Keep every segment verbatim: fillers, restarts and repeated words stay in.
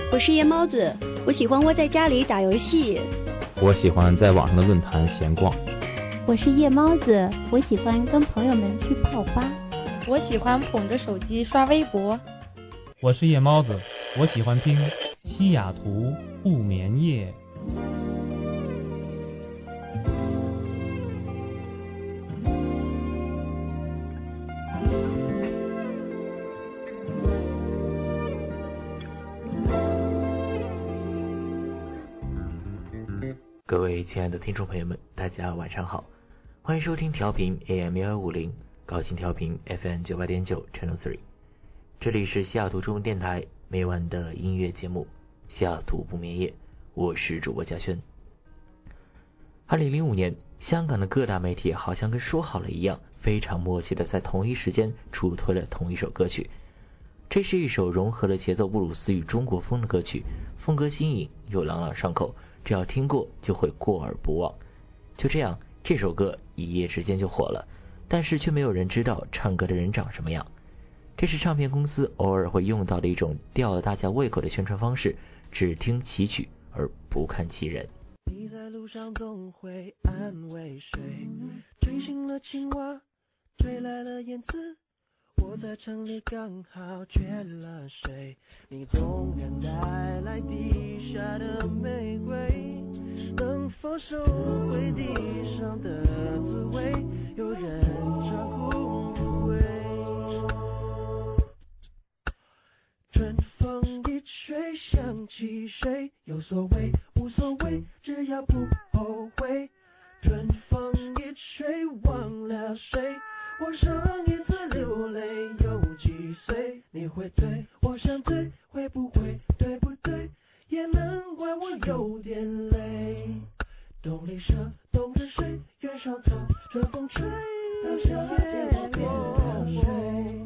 我是夜猫子，我喜欢窝在家里打游戏。 我喜欢在网上的论坛闲逛。 我是夜猫子，我喜欢跟朋友们去泡吧。 我喜欢捧着手机刷微博。 我是夜猫子，我喜欢听西雅图不眠夜。 各位亲爱的听众朋友们，大家晚上好，欢迎收听调频 A M 一二五零，高清调频 F M 九八点九 Channel three， 这里是西雅图中文电台每晚的音乐节目西雅图不眠夜，我是主播嘉轩。二零零五年，香港的各大媒体好像跟说好了一样，非常默契的在同一时间主推了同一首歌曲。这是一首融合了节奏布鲁斯与中国风的歌曲，风格新颖又朗朗上口，只要听过就会过耳不忘。就这样，这首歌一夜之间就火了，但是却没有人知道唱歌的人长什么样。这是唱片公司偶尔会用到的一种吊了大家胃口的宣传方式，只听其曲而不看其人。 你在路上总会安慰谁？吹醒了青蛙，吹来了燕子，我在城里刚好缺了水，你总敢带来地下的玫瑰，能否收回地上的滋味？有人尝苦无味，春风一吹想起谁？有所谓无所谓，只要不后悔。春风一吹忘了谁？我上一次流泪有几岁？你会醉，我想醉，会不会对不对？也难怪我有点累。东篱舍，冬日睡，原上草，春风吹，到夏天落水。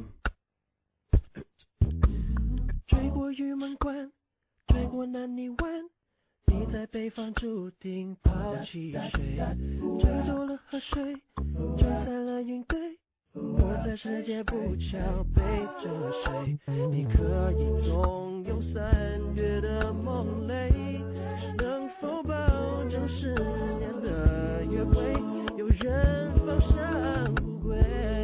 追过玉门关，追过南泥湾，你在北方注定抛弃谁？追走了河水，吹散了云堆，我在世界不巧背着谁？你可以纵有三月的梦泪，能否保证十年的约会？有人放下不归。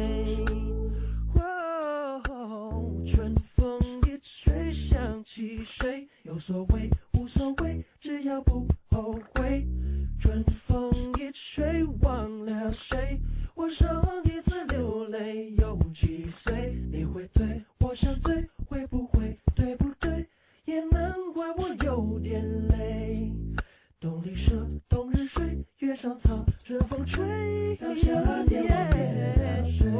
哦，春风一吹想起谁？有所谓无所谓，只要不后悔。春风一吹忘了谁？我上一次流泪有几岁？你会醉，我想醉，会不会对不对？也难怪我有点累。东篱舍，冬日睡，月上草，春风吹，到夏天落水。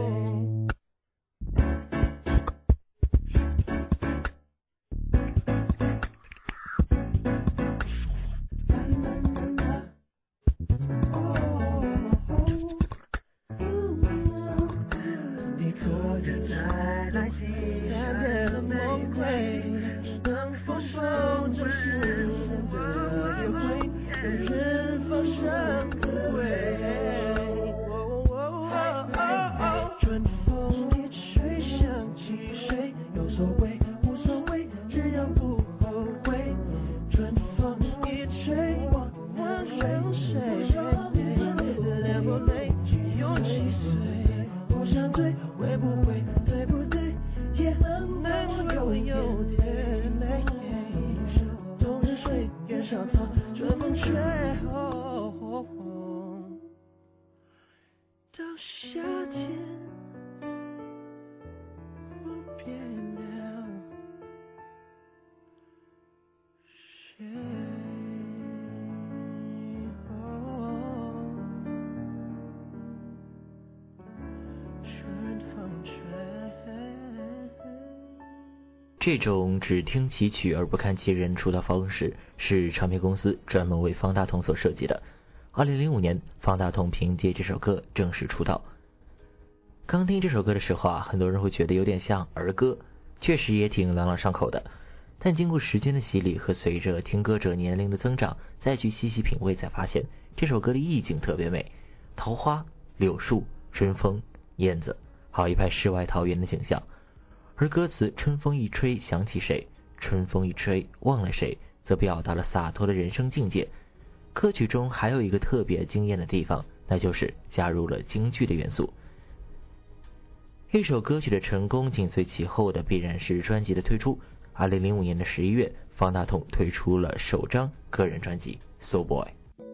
这种只听其曲而不看其人出道方式是唱片公司专门为方大同所设计的。二零零五年，方大同凭借这首歌正式出道。刚听这首歌的时候啊，很多人会觉得有点像儿歌，确实也挺朗朗上口的。但经过时间的洗礼和随着听歌者年龄的增长，再去细细品味，才发现这首歌的意境特别美，桃花、柳树、春风、燕子，好一派世外桃源的景象。而歌词春风一吹想起谁， 春风一吹忘了谁则表达了洒脱的人生境界。歌曲中还有一个特别惊艳的地方，那就是加入了京剧的元素。一首歌曲的成功紧随其后的必然是专辑的推出。二零零五年的十一月，方大同推出了首张个人专辑 So Boy。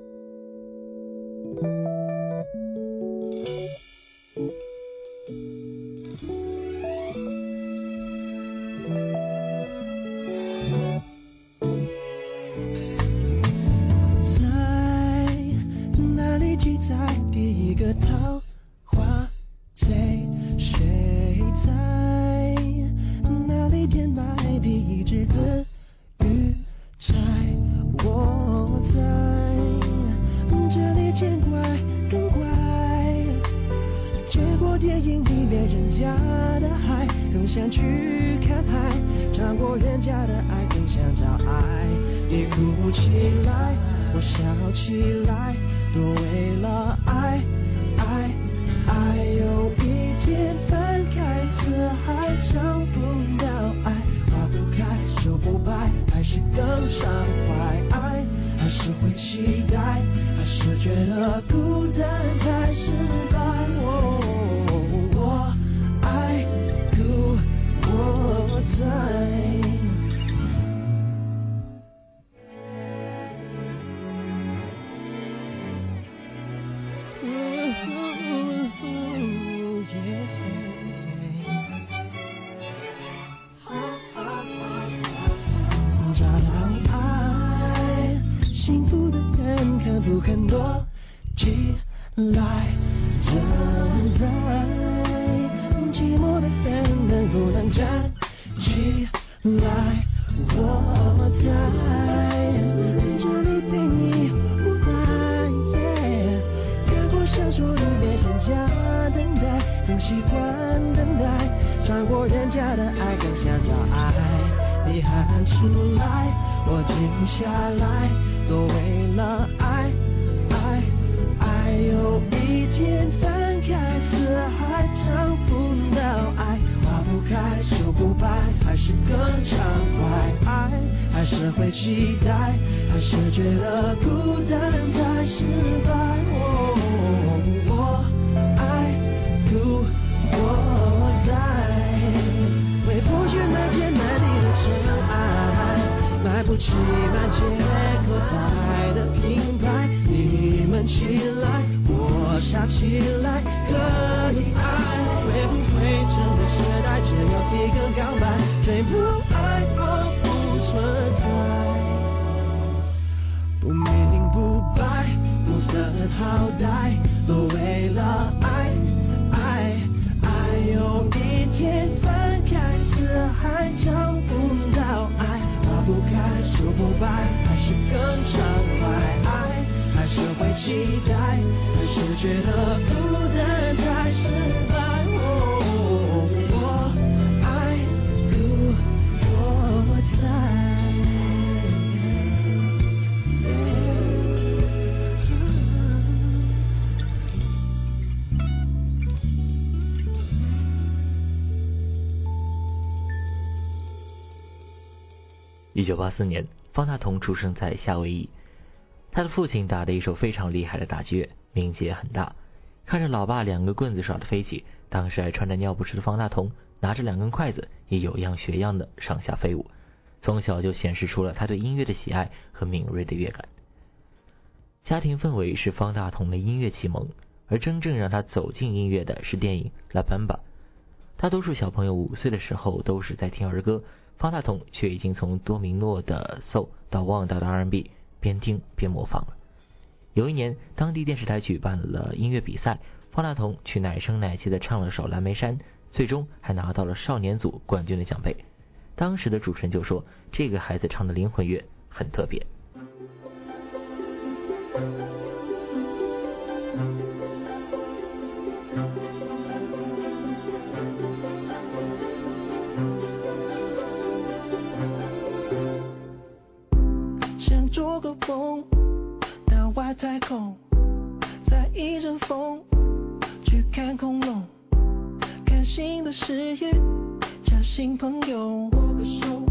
一九八四年，方大同出生在夏威夷。他的父亲打的一手非常厉害的打击乐，名气也很大。看着老爸两个棍子耍得飞起，当时还穿着尿不湿的方大同拿着两根筷子，也有样学样的上下飞舞。从小就显示出了他对音乐的喜爱和敏锐的乐感。家庭氛围是方大同的音乐启蒙，而真正让他走进音乐的是电影《La Bamba》。大多数小朋友五岁的时候都是在听儿歌，方大同却已经从多米诺的 Soul 到旺达的 R and B， 边听边模仿了。有一年，当地电视台举办了音乐比赛，方大同去奶声奶气的唱了首《蓝莓山》，最终还拿到了少年组冠军的奖杯。当时的主持人就说，这个孩子唱的灵魂乐很特别。 想做个风到外太空，在一阵风去看恐龙，看新的视野，交新朋友，握个手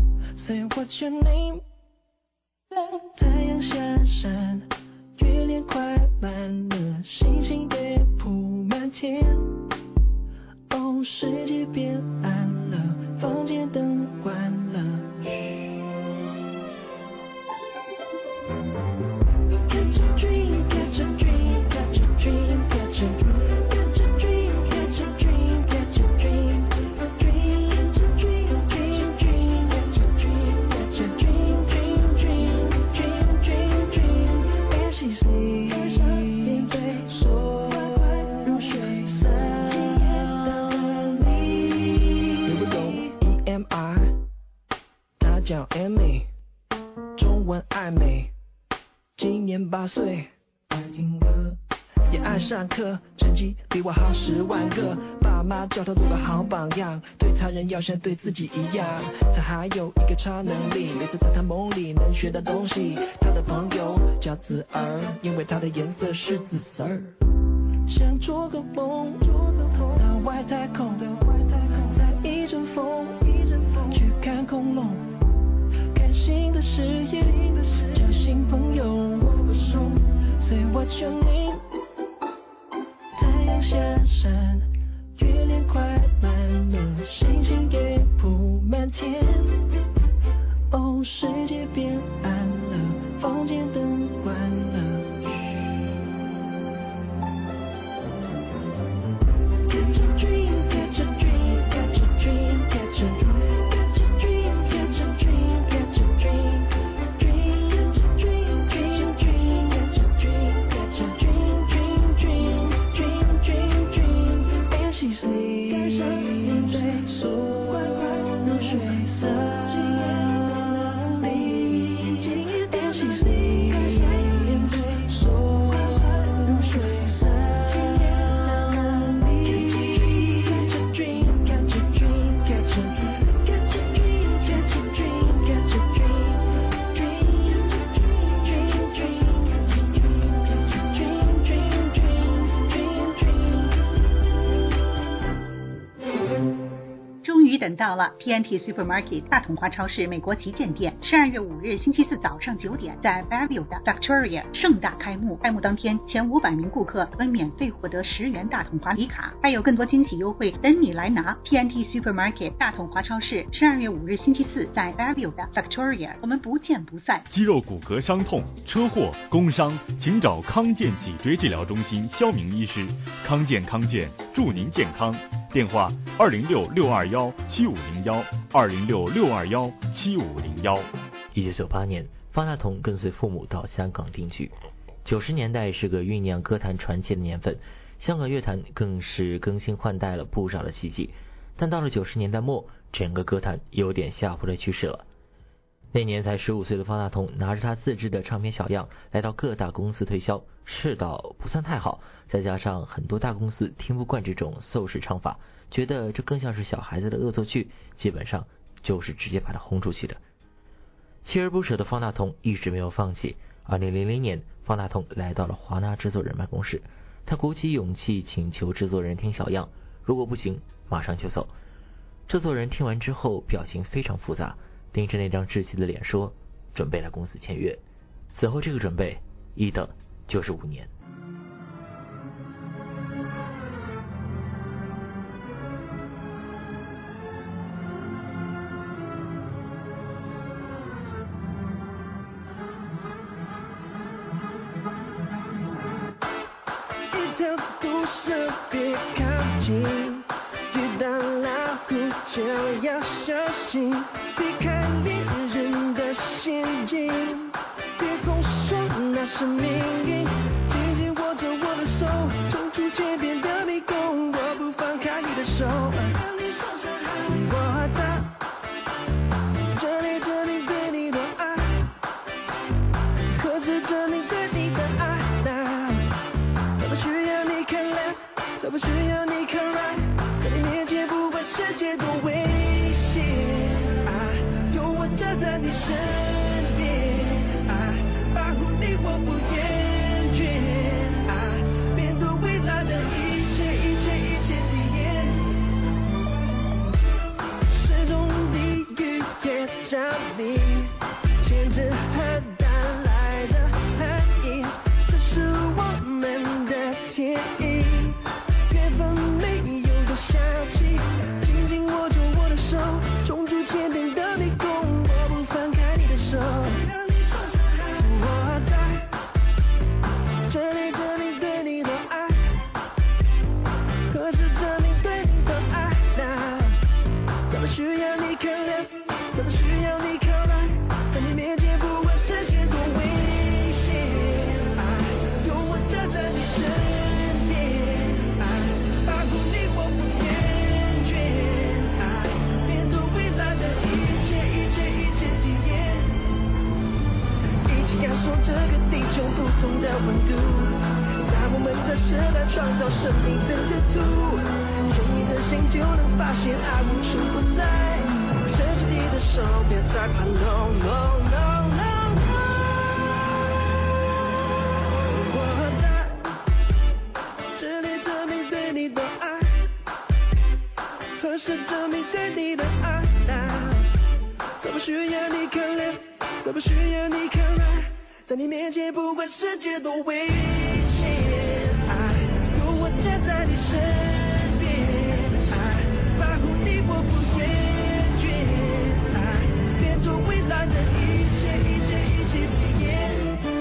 Say what's your name？ 太阳下山，月亮快满了，星星也铺满天。哦，世界变暗了，房间灯关了。Catch a dream, catch a dream, catch a dream, catch a dream, catch a dream, catch a dream, catch a dream, dream, catch a dream, dream, dream, catch a dream, catch a dream, dream, dream, dream, dream, dream. As she sleeps, 面对说入睡三到你。Here we go, E M I， 她叫 Emily， 中文爱美。今年八岁，爱听歌，也爱上课，成绩比我好十万个。爸妈叫他做个好榜样，对他人要像对自己一样。他还有一个超能力，每次在他梦里能学到东西。他的朋友叫紫儿，因为它的颜色是紫色儿。想做个梦，到外太空，在一阵风，去看恐龙，看新的视野，交新朋友。Say what's your name？ 太阳下山，月亮快满了，星星也铺满天。哦，世界变暗了，房间灯关了。Catch a dream, catch a dream, catch a dream, catch a dream, catch a dream, catch a dream, catch a dream, dream, catch a dream, dream, dream, catch a dream, catch a dream, dream, dream, dream, dream, dream. As she sleeps， 面对说快快入睡三到哪里 ？As she sleeps， 面对说快快入睡三到哪里 ？Catch a dream, catch a dream, catch a dream, catch a dream, catch a dream, catch a dream, dream, catch a dream, dream, dream, catch a dream, catch a dream, dream, dream, dream, dream. 终于等到了 T N T Supermarket 大统华超市美国旗舰店，十二月五日星期四早上九点，在 Fairview 的 Victoria 盛大开幕。开幕当天，前五百名顾客能免费获得十元大统华礼卡，还有更多惊喜优惠等你来拿。T N T Supermarket 大统华超市，十二月五日星期四在 Fairview 的 Victoria， 我们不见不散。 肌肉骨骼伤痛、车祸、工伤，请找康健脊椎治疗中心肖明医师。康健康健，祝您健康。电话二零六六二幺七五零幺二零六六二幺七五零幺。 一九九八年，方大同跟随父母到香港定居。九十年代是个酝酿歌坛传奇的年份，香港乐坛更是更新换代了不少的奇迹。但到了九十年代末，整个歌坛有点下坡的趋势了。那年才十五岁的方大同拿着他自制的唱片小样来到各大公司推销，市道不算太好，再加上很多大公司听不惯这种soul式唱法，觉得这更像是小孩子的恶作剧，基本上就是直接把他轰出去的。锲而不舍的方大同一直没有放弃。二零零零年，方大同来到了华纳制作人办公室，他鼓起勇气请求制作人听小样，如果不行马上就走。制作人听完之后表情非常复杂，盯着那张稚气的脸说准备来公司签约。此后这个准备一等就是五年。 一条不舍别靠近，遇到老虎就要小心，别看别人的陷阱，别总说那是命运，紧紧握着我的手，冲出千遍的迷宫，我不放开你的手，我害怕这里这里对你的爱，可是这里对你的爱都不需要你看来，都不需要你看来，在你面前不管世界多危险，I 这个地球不同的温度，在我们的时代创造生命的热度，牵你的心就能发现爱无处不在，伸出你的手别再怕 no no no no no， 我在这里证明对你的爱，何时证明对你的爱，再不需要你可怜，再不需要你可爱，在你面前不管世界多危险，爱有我站在你身边，爱保护你我不厌倦，爱变成未来的一切一切一切体验。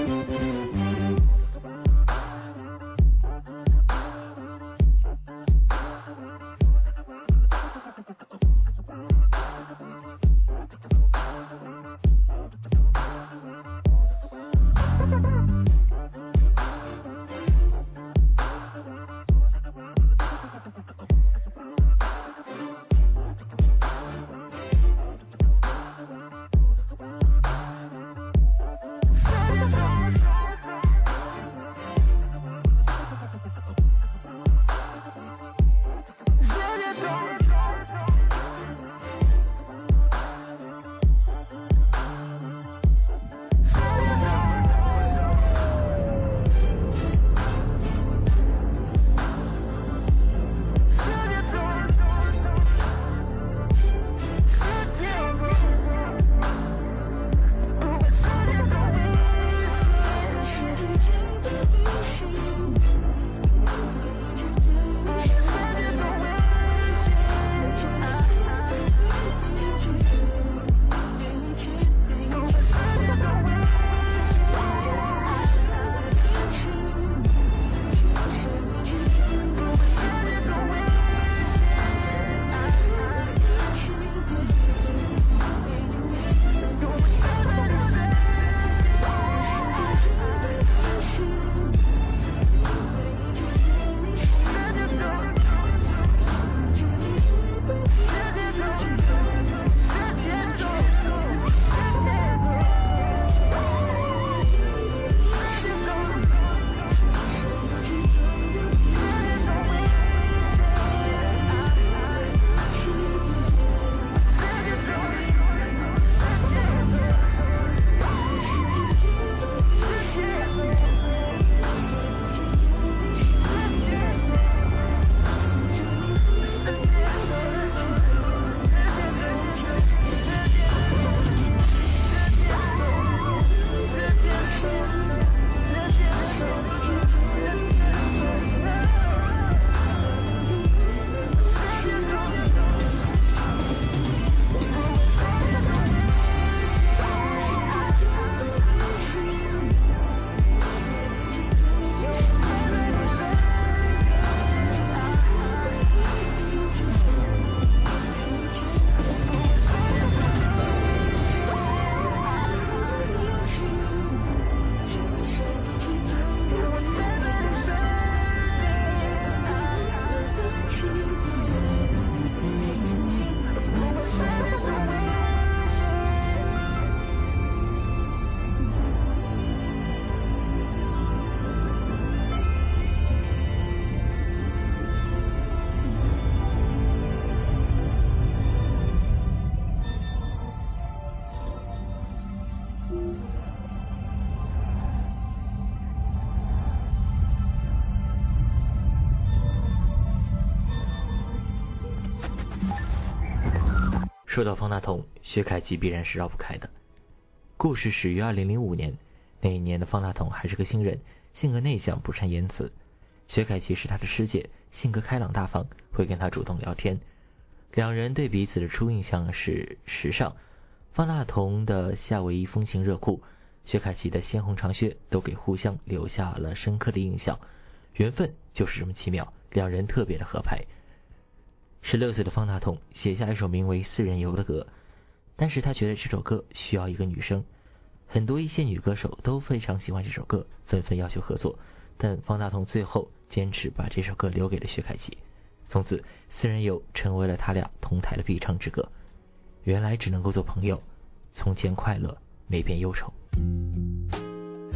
说到方大同，薛凯琪必然是绕不开的。故事始于二零零五年，那一年的方大同还是个新人，性格内向，不善言辞。薛凯琪是他的师姐，性格开朗大方，会跟他主动聊天。两人对彼此的初印象是时尚，方大同的夏威夷风情热裤，薛凯琪的鲜红长靴，都给互相留下了深刻的印象。缘分就是这么奇妙，两人特别的合拍。十六岁的方大同写下一首名为《四人游》的歌，但是他觉得这首歌需要一个女生。很多一线女歌手都非常喜欢这首歌，纷纷要求合作，但方大同最后坚持把这首歌留给了薛凯琪。从此，《四人游》成为了他俩同台的必唱之歌。原来只能够做朋友，从前快乐没变忧愁。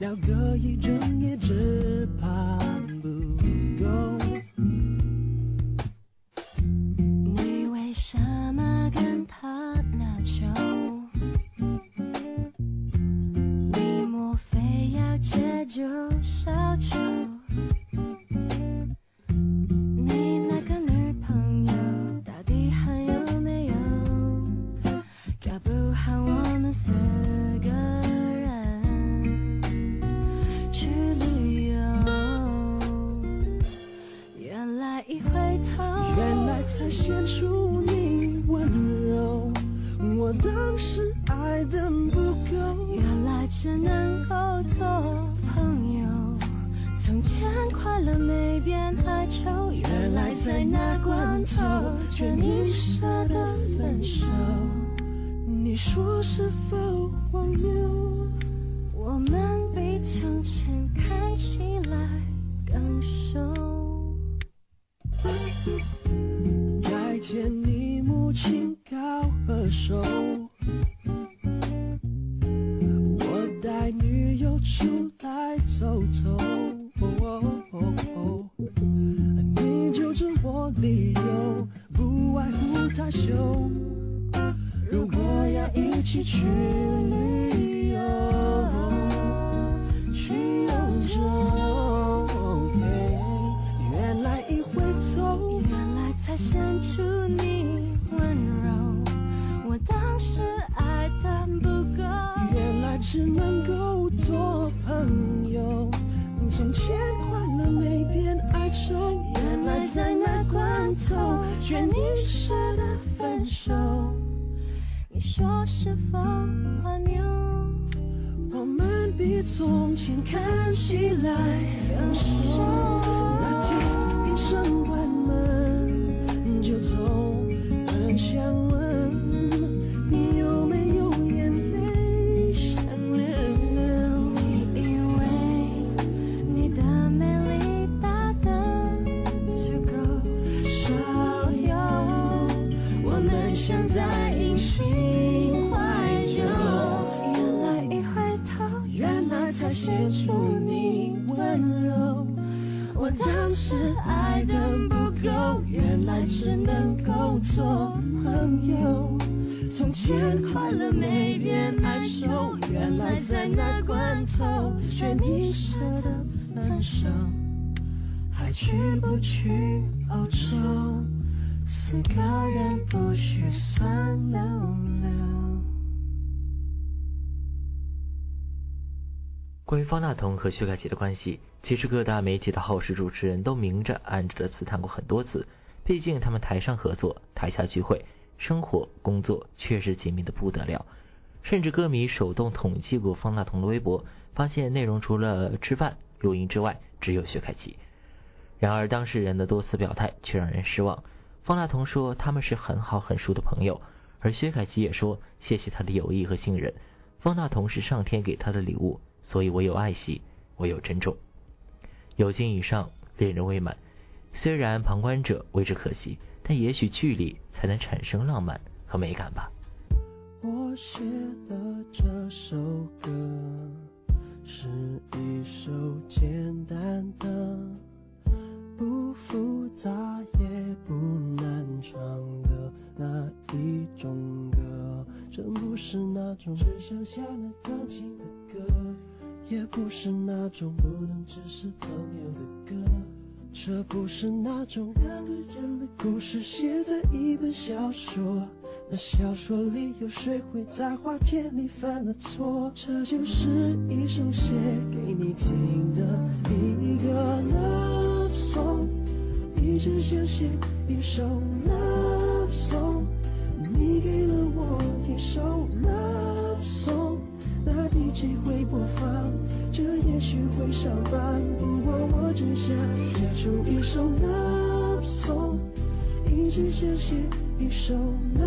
聊个一整夜，只怕不够。 你为什么跟他拿酒？你莫非要借酒消愁？你那个女朋友到底还有没有？搞不好我们四个人去旅游。原来一回头， 原来才显出你温柔，我当时爱的不够， 原来只能够做朋友。从前快乐没变哀愁，原来在那关头，却你舍得分手。 你说是否荒谬？ 我们比从前看起来更熟。 改天你母亲高和手，我带女友出来走走，你揪着我理由，不外乎太羞。如果要一起去旅游，去欧洲，原来一回头， 原来才显出你温柔。我当时爱的不够， 原来只能够做朋友。从前快乐没变哀愁， 原来在那关头，却你舍得分手。你说是否荒谬？ 我们比从前看起来更熟。那天一声关门就走，很想问你有没有眼泪想流？ 你以为你的美丽大得足够少有，我们像在隐形怀旧。原来一回头， 原来才显出你温柔， 我当时爱的不够， 原来只能够做朋友。从前快乐没变哀愁，原来在那关头，却你舍得分手。还去不去欧洲？四个人不许算溜溜。 关于方大同和薛凯琪的关系，其实各大媒体的好事主持人都明着暗着的刺探过很多次，毕竟他们台上合作，台下聚会，生活工作确实紧密的不得了。甚至歌迷手动统计过方大同的微博，发现内容除了吃饭录音之外，只有薛凯琪。然而当事人的多次表态却让人失望。方大同说他们是很好很熟的朋友，而薛凯琪也说谢谢他的友谊和信任，方大同是上天给他的礼物，所以我有爱惜，我有珍重。友情以上，恋人未满，虽然旁观者为之可惜，但也许距离才能产生浪漫和美感吧。 我写的这首歌是一首简单的，不复杂也不难唱的那一种歌，真不是那种只剩下了钢琴的歌，也不是那种不能只是朋友的歌，这不是那种两个人的故事写在一本小说，那小说里有谁会在花田里犯了错？这就是一首写给你听的一个 love song， 一直想写一首 love song， 你给了我一首 love song， 那 D J 会播放，这也许会上榜，不过我只想写出一首 love song， 一直想写一首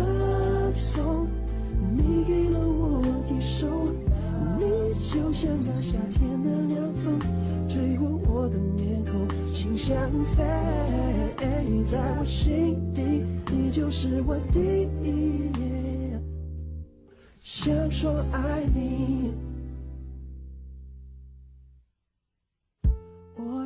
love song， 你给了我一首，你就像那夏天的凉风，吹过我的面孔，轻香飞，在我心底，你就是我第一页，想说爱你。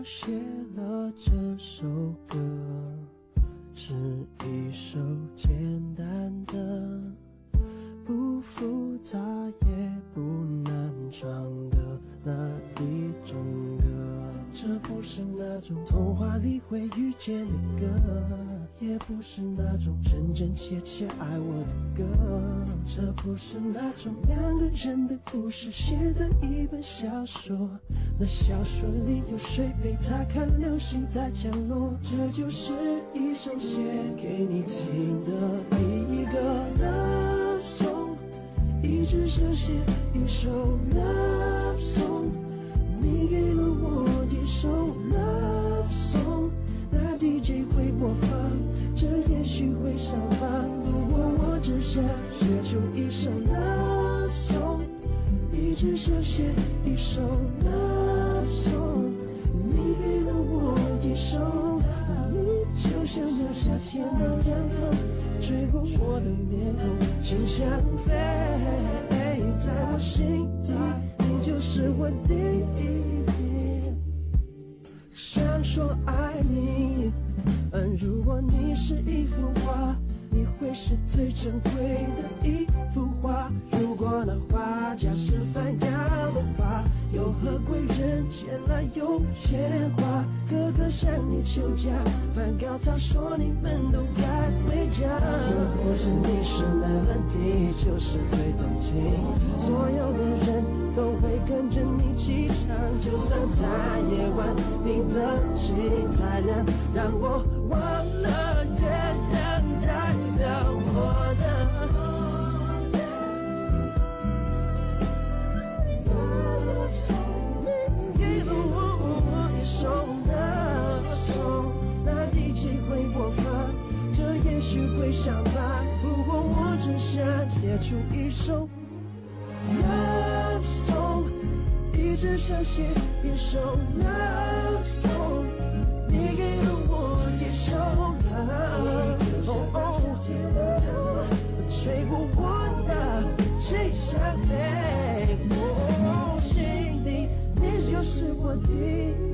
写了这首歌，是一首简单的，不复杂也不难唱的那一种歌。这不是那种童话里会遇见的歌，也不是那种真真切切爱我的歌，这不是那种两个人的故事写在一本小说，那小说里有谁陪他看流星在降落。这就是一首写给你听的一个 love song， 一直想写一首 love song， 你给了我一首 love song， 那 D J 会播放，这也许会上榜。不过我只想写出一首 love song， 一直想写一首 love song， 你给了我一首，你就像那夏天的凉风，吹过我的面孔，轻香飞，在我心底，你就是我第一。想说爱你，嗯，如果你是一幅画，你会是最珍贵的一幅画。如果那画家是梵高的话，有何贵人前来有钱花？哥哥向你求嫁，梵高他说你们都该回家。或者你是那门第，就是最动情，所有的人都会跟着你起唱，就算在夜晚你的心太亮，让我忘了月亮代表我的。你给了我一首love song， 那 D J 会播放，这也许会上榜。不过我只想写出一首love song， 一直想写一首 love song， 你给了我一首 love song， 吹过我的心上飞，我心里你就是我的。